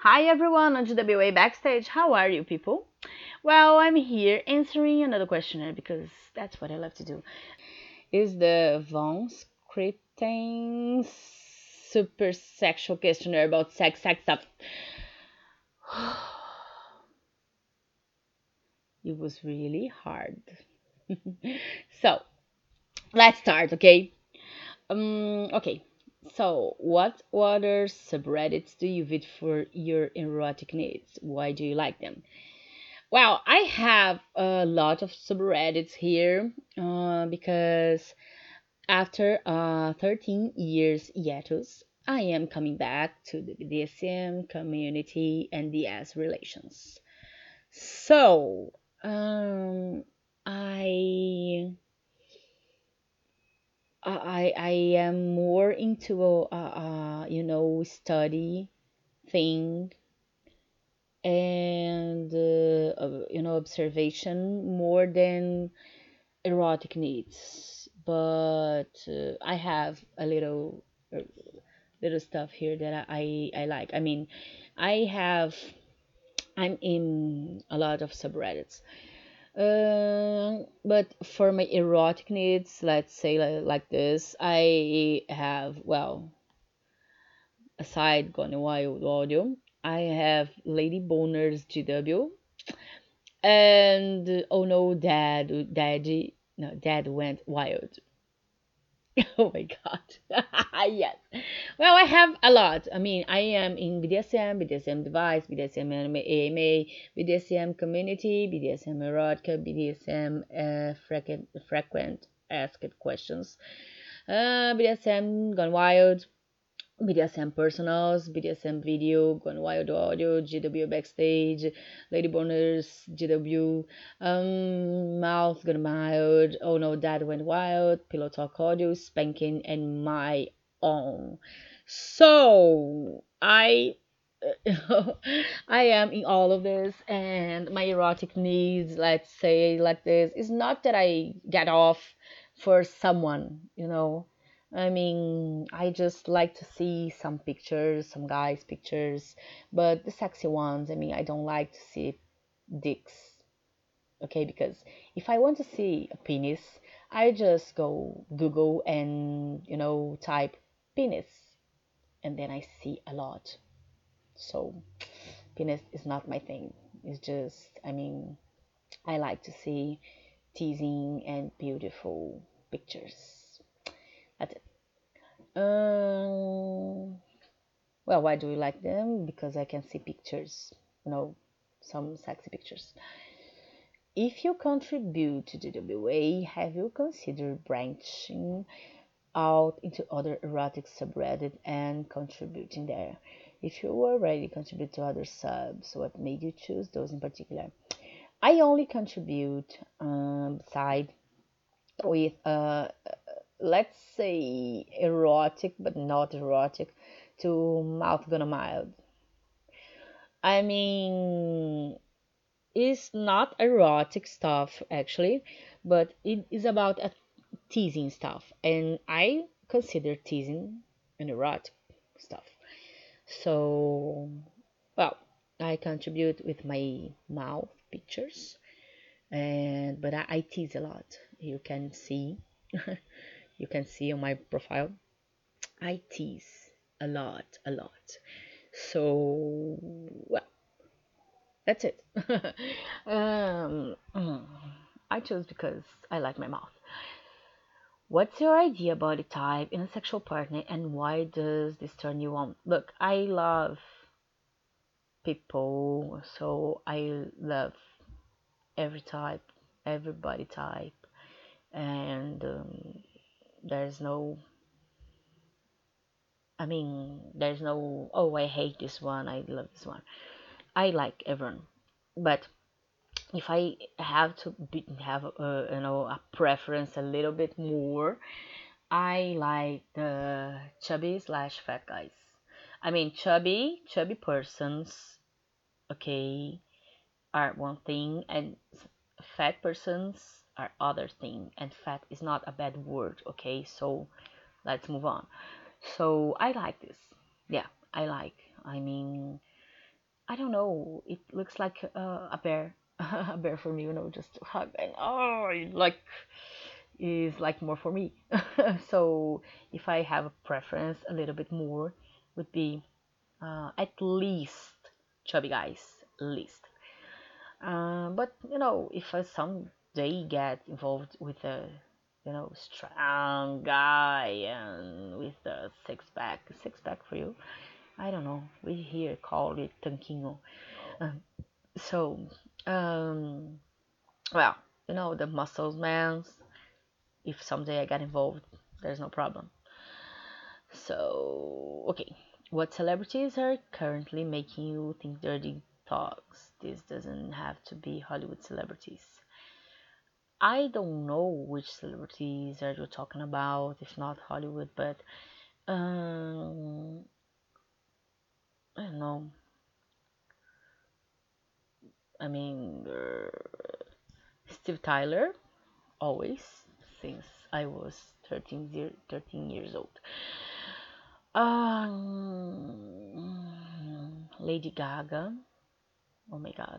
Hi everyone on GWA Backstage. How are you people? Well, I'm here answering another questionnaire because that's what I love to do. Is the Von Scripting super sexual questionnaire about sex stuff? It was really hard. So, let's start, okay? Okay. So, what other subreddits do you visit for your erotic needs? Why do you like them? Well, I have a lot of subreddits here because after 13 years hiatus, I am coming back to the BDSM community and DS relations. So, um, I I am more into study thing and observation more than erotic needs, but I have a little stuff here that I like. I mean, I have I'm in a lot of subreddits. But for my erotic needs, let's say like this, I have, well, aside Gone Wild Audio, I have Lady Boners GW and oh no, Dad went wild. Oh my god. Yes. Well, I have a lot. I mean, I am in BDSM, BDSM device, BDSM anime, AMA, BDSM community, BDSM erotica, BDSM frequent asked questions, BDSM gone wild, BDSM personals, BDSM video, Gone Wild audio, GW backstage, Lady Boners, GW, Mouth Gone Wild, Oh No Dad Went Wild, Pillow Talk audio, Spanking, and my own. So I am in all of this, and my erotic needs, let's say like this, is not that I get off for someone. I mean, I just like to see some pictures, some guys' pictures, but the sexy ones, I mean, I don't like to see dicks, okay? Because if I want to see a penis, I just go Google and, type penis, and then I see a lot. So, penis is not my thing. It's just, I mean, I like to see teasing and beautiful pictures. That's it. Well, why do you like them? Because I can see pictures, some sexy pictures. If you contribute to the WA, have you considered branching out into other erotic subreddit and contributing there? If you already contribute to other subs, what made you choose those in particular? I only contribute side with let's say erotic but not erotic to Mouth Gonna Mild. I mean, it's not erotic stuff actually, but it is about a teasing stuff, and I consider teasing an erotic stuff. So, well, I contribute with my mouth pictures, and but I tease a lot. You can see, you can see on my profile. I tease a lot. So, well, that's it. I chose because I like my mouth. What's your idea body type in a sexual partner, and why does this turn you on? Look, I love people, so I love every type, every body type, and there's no, there's no, oh, I hate this one, I love this one. I like everyone, but if I have to have a preference a little bit more, I like the chubby slash fat guys. I mean, chubby persons, okay, are one thing, and fat persons are other thing. And fat is not a bad word, okay? So let's move on. So I like this. Yeah, I like. I mean, I don't know. It looks like a bear, a bear for me, just to hug. And like is like more for me. So if I have a preference, a little bit more would be at least chubby guys, least. But if I someday get involved with a strong guy and with a six pack for you, I don't know. We here call it tanquinho. Um, so, um, well, the muscles, man. If someday I get involved, there's no problem. So, okay. What celebrities are currently making you think dirty talks? This doesn't have to be Hollywood celebrities. I don't know which celebrities are you talking about, if not Hollywood, but um, I don't know. I mean, Steve Tyler, always, since I was 13 years old. Lady Gaga, oh my god.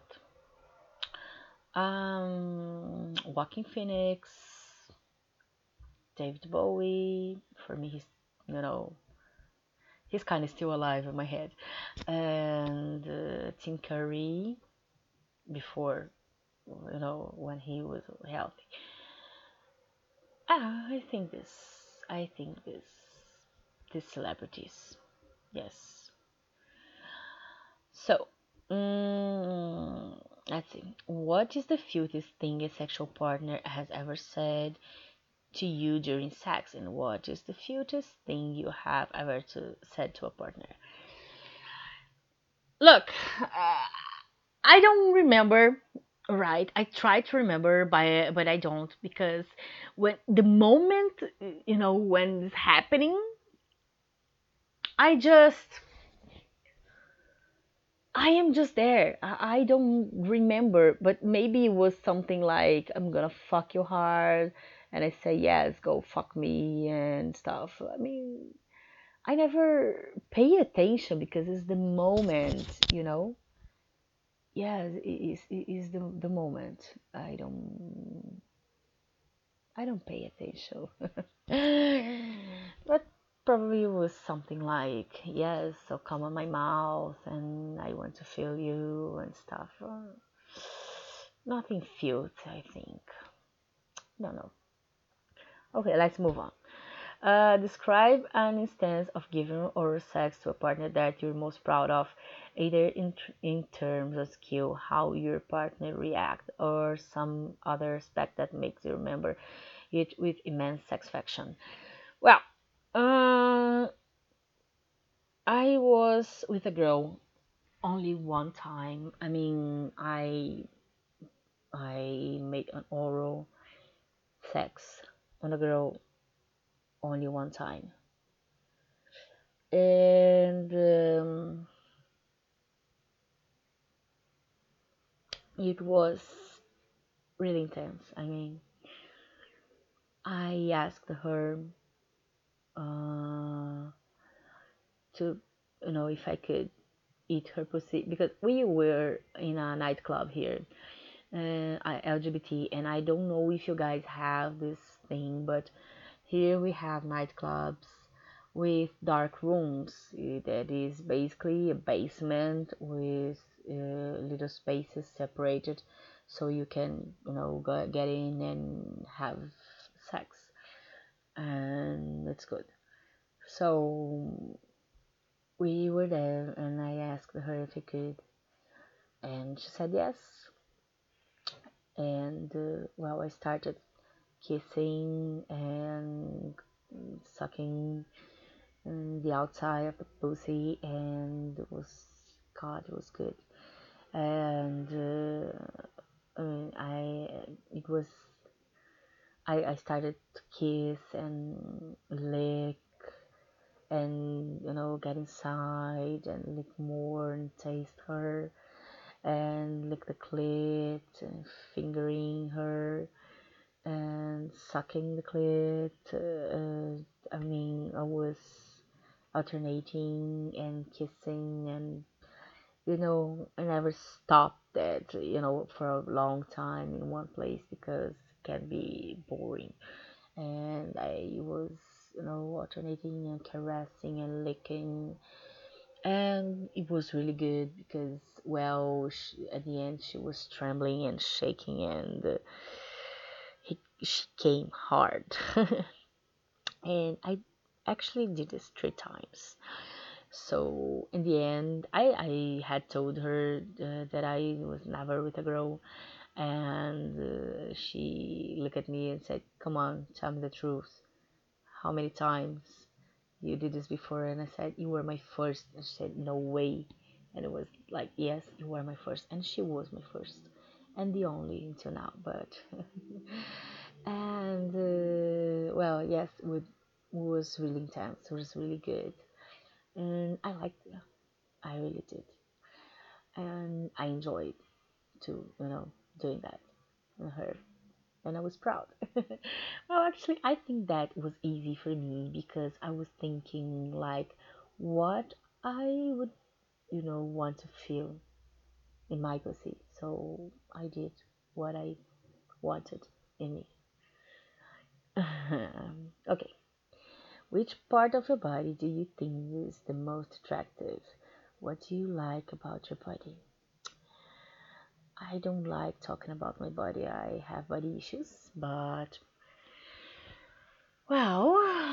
Joaquin Phoenix, David Bowie. For me, you know, he's kind of still alive in my head. And Tim Curry, before, when he was healthy. I think this. I think this. These celebrities. Yes. So, let's see. What is the filthiest thing a sexual partner has ever said to you during sex, and what is the filthiest thing you have ever said to a partner? Look, I don't remember. Right, I try to remember, but I don't, because when the moment, when it's happening, I just I am just there. I don't remember, but maybe it was something like, I'm gonna fuck you hard, and I say yes, go fuck me and stuff. I mean, I never pay attention because it's the moment. Yes, it is the moment. I don't pay attention. But probably it was something like, yes, so come on my mouth and I want to feel you and stuff. Nothing felt, I think. No, no. Okay, let's move on. Describe an instance of giving oral sex to a partner that you're most proud of, either in terms of skill, how your partner react, or some other aspect that makes you remember it with immense satisfaction. Well, I was with a girl only one time. I mean, I made an oral sex on a girl only one time, and it was really intense. I mean, I asked her uh, to, if I could eat her pussy, because we were in a nightclub here, LGBT, and I don't know if you guys have this thing, but here we have nightclubs with dark rooms. That is basically a basement with little spaces separated, so you can, get in and have sex, and it's good. So we were there, and I asked her if I could, and she said yes. And well, I started kissing and sucking the outside of the pussy, and it was, God, it was good. And I it was I started to kiss and lick and get inside and lick more and taste her and lick the clit and fingering her and sucking the clit. I mean, I was alternating and kissing and I never stopped that, for a long time in one place because it can be boring. And I was, alternating and caressing and licking, and it was really good because, well, at the end she was trembling and shaking, and she came hard. And I actually did this 3 times. So in the end, I had told her that I was never with a girl, and she looked at me and said, "Come on, tell me the truth. How many times you did this before?" And I said, "You were my first." And she said, "No way." And it was like, "Yes, you were my first." And she was my first and the only until now. But and well, yes, it was really intense. It was really good, and I liked it. I really did, and I enjoyed to doing that with her, and I was proud. Well, actually, I think that was easy for me because I was thinking like what I would want to feel in my pussy, so I did what I wanted in me. Okay, which part of your body do you think is the most attractive? What do you like about your body? I don't like talking about my body. I have body issues, but well,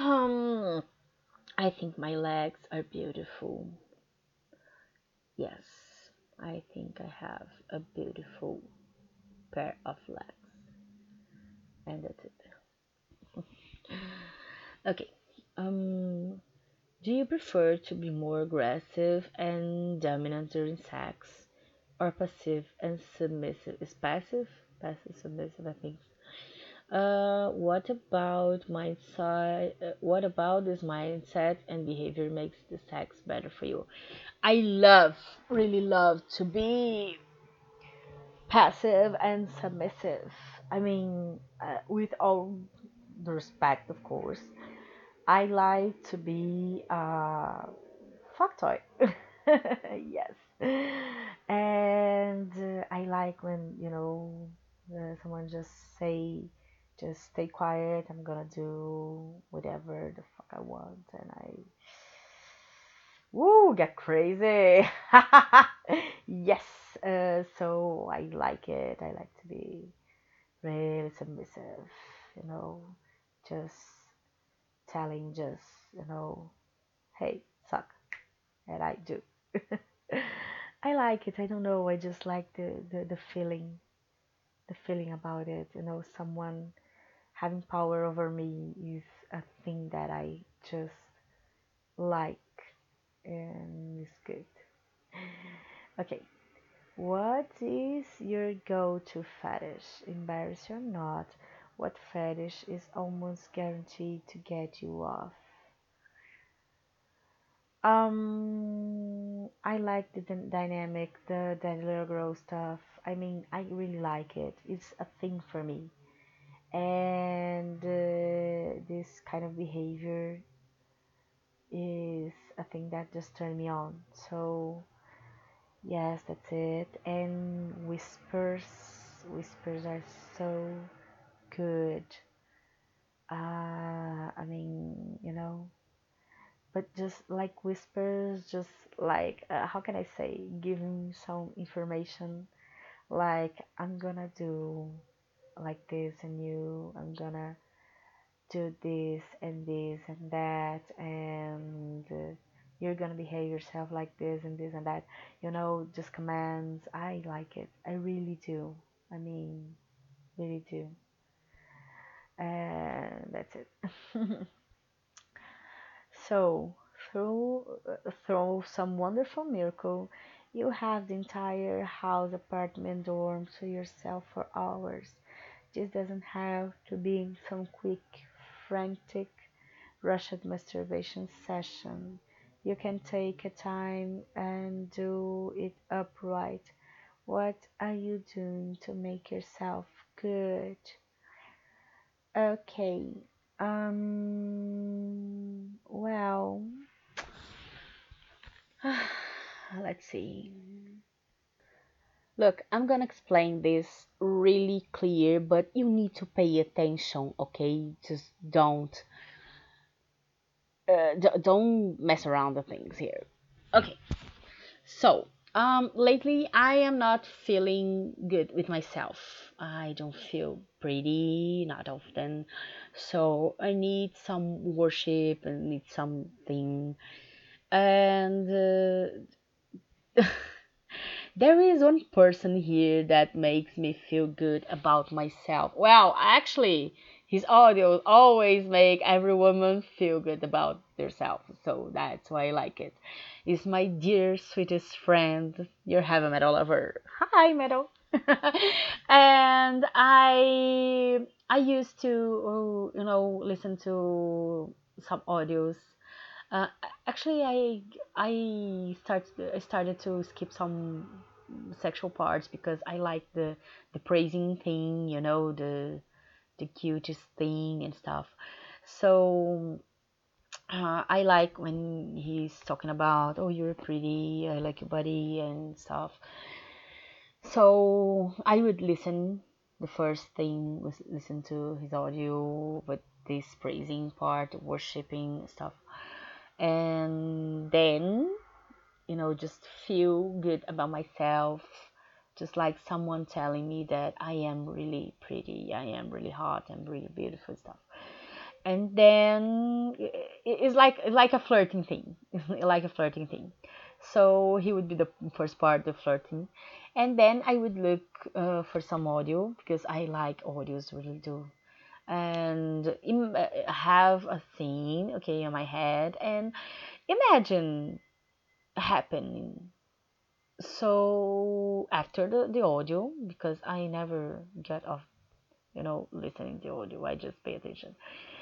I think my legs are beautiful. Yes, I think I have a beautiful pair of legs, and that's it. Okay. Um, do you prefer to be more aggressive and dominant during sex, or passive and submissive? Is passive? Passive submissive, I think. What about mindset? What about this mindset and behavior makes the sex better for you? I love, really love to be passive and submissive. I mean, with all the respect, of course, I like to be a fuck toy. Yes. And I like when, someone just say, just stay quiet, I'm gonna do whatever the fuck I want, and I, woo, get crazy. Yes. So I like it. I like to be really submissive, you know, just telling, just, hey, suck, and I do. I like it. I don't know. I just like the feeling about it. Someone having power over me is a thing that I just like, and it's good. Okay, what is your go-to fetish? Embarrassed or not, what fetish is almost guaranteed to get you off? I like the dynamic, the little girl stuff. I mean, I really like it. It's a thing for me, and this kind of behavior is a thing that just turned me on. So yes, that's it. And whispers are so good. I mean, but just like whispers, just like how can I say, giving some information, like I'm gonna do like this, and I'm gonna do this and this and that, and you're gonna behave yourself like this and that, just commands. I like it, I really do. I mean, really do. And that's it. So, through some wonderful miracle, you have the entire house, apartment, dorm to yourself for hours. This doesn't have to be some quick, frantic, rushed masturbation session. You can take a time and do it upright. What are you doing to make yourself good? Okay. Well, let's see. Look, I'm gonna explain this really clear, but you need to pay attention, okay? Just don't mess around the things here. Okay, so lately I am not feeling good with myself. I don't feel pretty, not often. So I need some worship and need something. And there is one person here that makes me feel good about myself. Well, actually, his audios always make every woman feel good about themselves, so that's why I like it. It's my dear, sweetest friend, your heavy metal lover. Hi, metal. And I used to, listen to some audios. uh, Actually, I started to skip some sexual parts because I like the praising thing, the cutest thing and stuff. So I like when he's talking about, oh, you're pretty, I like your body and stuff. So I would listen. The first thing was listen to his audio, but this praising part, worshiping stuff, and then just feel good about myself, just like someone telling me that I am really pretty, I am really hot, I'm really beautiful stuff. And then it's like a flirting thing, like a flirting thing. So he would be the first part, the flirting, and then I would look for some audio because I like audios, really do. And have a scene, okay, in my head, and imagine happening. So after the audio, because I never get off, listening to audio, I just pay attention.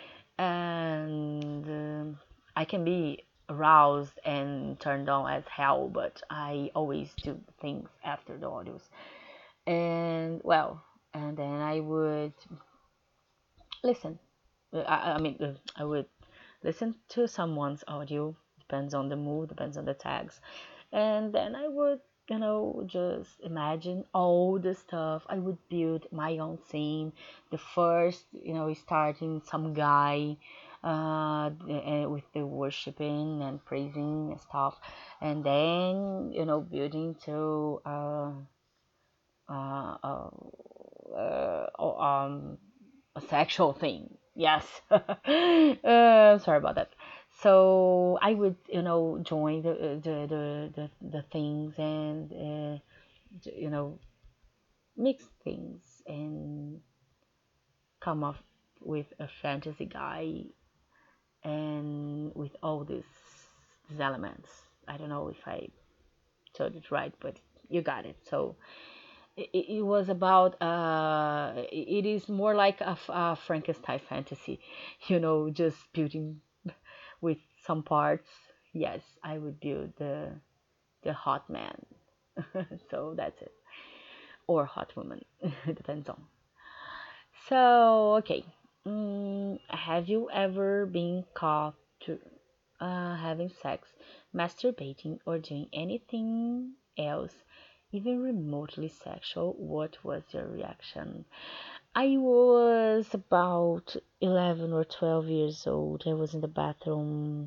And I can be aroused and turned on as hell, but I always do things after the audios. And well, and then I would listen. I would listen to someone's audio, depends on the mood, depends on the tags. And then I would, just imagine all the stuff. I would build my own scene. The first, starting some guy with the worshiping and praising and stuff. And then, building to uh, uh, a sexual thing. Yes. Sorry about that. So I would, join the things and, you know, mix things and come up with a fantasy guy and with all these elements. I don't know if I told it right, but you got it. So it was about it is more like a Frankenstein fantasy, just building with some parts. Yes, I would build the hot man. So that's it, or hot woman. Depends on. So okay, have you ever been caught to, having sex, masturbating, or doing anything else, even remotely sexual? What was your reaction? I was about 11 or 12 years old. I was in the bathroom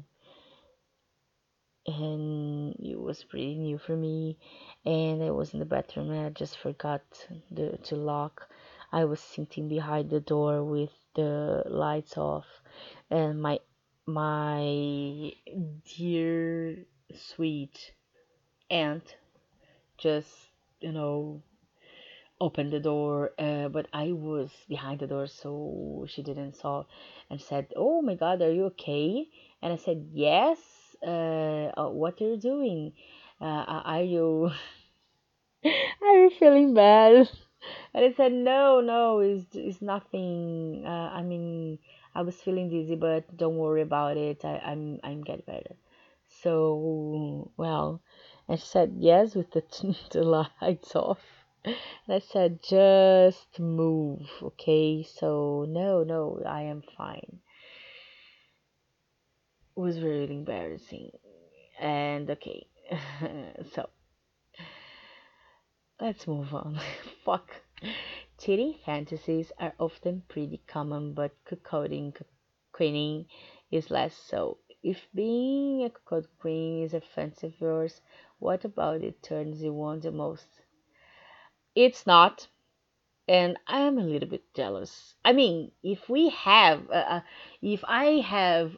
and it was pretty new for me. And I was in the bathroom and I just forgot to lock. I was sitting behind the door with the lights off, and my dear sweet aunt just you know opened the door, but I was behind the door, so she didn't saw, and said, "Oh my God, are you okay?" And I said, "Yes." What are you doing? Are you are you feeling bad? And I said, "No, no, it's nothing. I mean, I was feeling dizzy, but don't worry about it. I'm getting better." So well, and she said yes with the the lights off. And I said, just move, okay? So, no, no, I am fine. It was really embarrassing. And okay, so Let's move on. Fuck. Cheating fantasies are often pretty common, but queening is less so. If being a cuckold queen is a fantasy of yours, what about it turns you on the most? It's not, and I'm a little bit jealous. I mean, if I have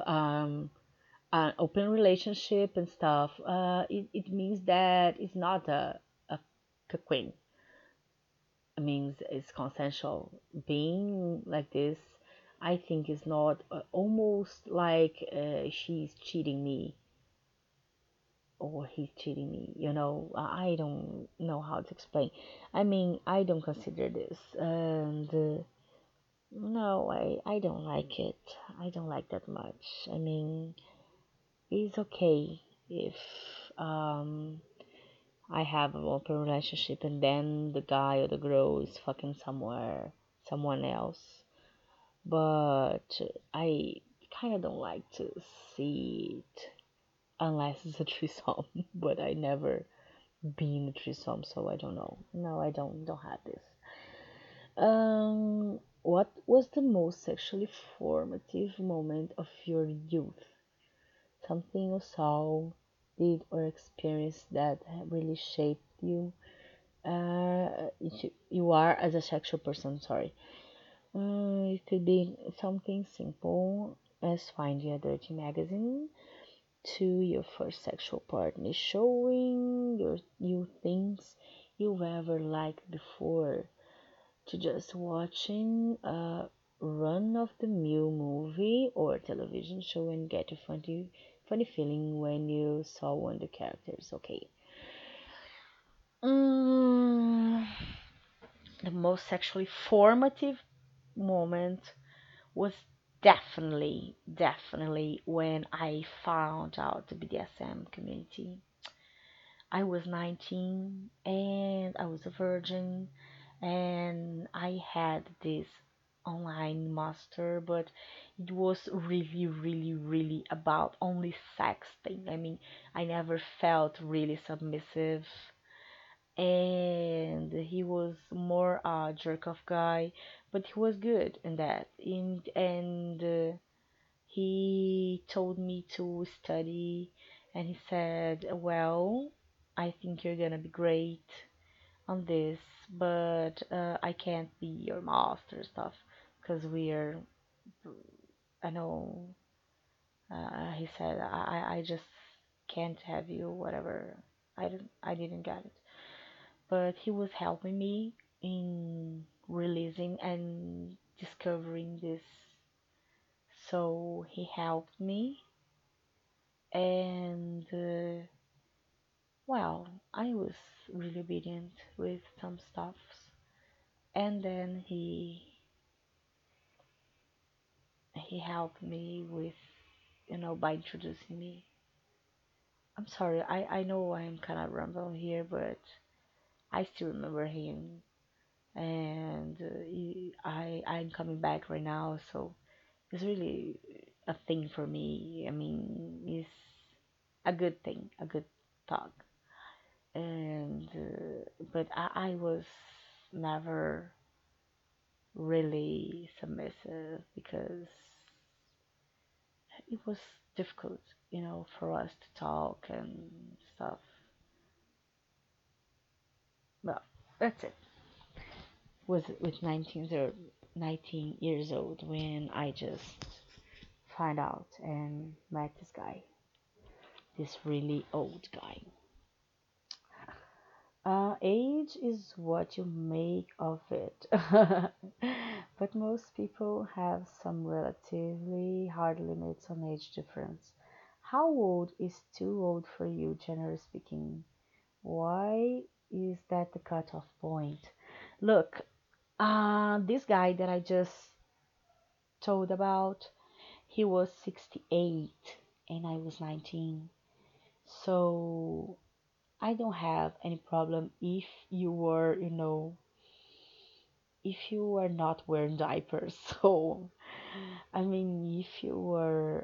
an open relationship and stuff, it means that it's not a queen. It means it's consensual. Being like this, I think is not almost like she's cheating me or he's cheating me. I don't know how to explain. I mean, I don't consider this, and no, I don't like it. I don't like that much. I mean, it's okay if um I have an open relationship and then the guy or the girl is fucking someone else. But I kind of don't like to see it unless it's a threesome. But I never been a threesome, so I don't know. No, I don't have this. What was the most sexually formative moment of your youth? Something you saw, did, or experienced that really shaped you? You are as a sexual person. Sorry. It could be something simple as finding a dirty magazine to your first sexual partner showing you things you've ever liked before to just watching a run of the mill movie or television show and get a funny feeling when you saw one of the characters. Okay. Mm, the most sexually formative moment was definitely when I found out the BDSM community. I was 19 and I was a virgin, and I had this online master, but it was really about only sex thing. I mean, I never felt really submissive, and he was more a jerk off guy, but he was good in that. And he told me to study, and he said, "Well, I think you're gonna be great on this, but I can't be your master stuff because we're, I know." He said, I just can't have you, whatever. I didn't get it, but he was helping me in releasing and discovering this. So he helped me, and well, I was really obedient with some stuffs, and then he helped me with, by introducing me. I'm sorry, I know I'm kind of rambling here, but I still remember him, and I'm coming back right now, so it's really a thing for me. I mean, it's a good thing, a good talk, and but I was never really submissive because it was difficult, for us to talk and stuff. Well, that's it. Was with 19 years old when I just find out and met this guy, this really old guy. Age is what you make of it. But most people have some relatively hard limits on age difference. How old is too old for you, generally speaking? Why is that the cutoff point? Look, this guy that I just told about, he was 68 and I was 19. So I don't have any problem if you were, if you were not wearing diapers. So, I mean, if you were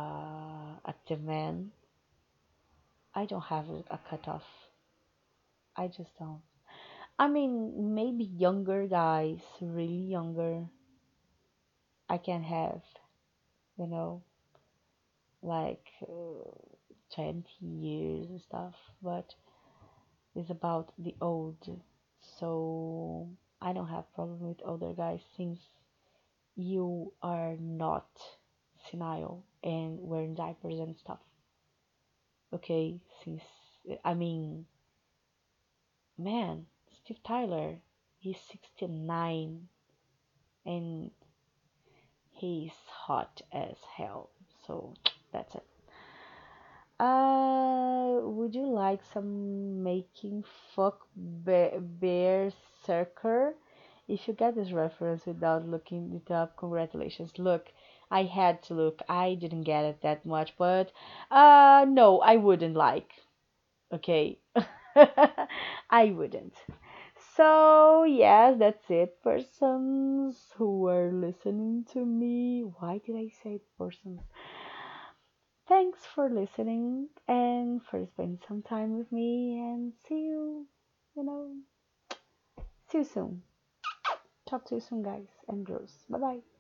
active man, I don't have a cutoff. I just don't. I mean, maybe younger guys, really younger, I can have, you know, like 20 years and stuff, but it's about the old. So I don't have problem with older guys since you are not senile and wearing diapers and stuff. Okay, since I mean, man, Steve Tyler, he's 69 and he's hot as hell. So that's it. Would you like some making fuck bear circle? If you get this reference without looking it up, congratulations. Look, I had to look. I didn't get it that much, but no, I wouldn't like. Okay. I wouldn't. So, yes, that's it, persons who were listening to me. Why did I say persons? Thanks for listening and for spending some time with me, and you know, see you soon. Talk to you soon, guys and girls. Bye bye.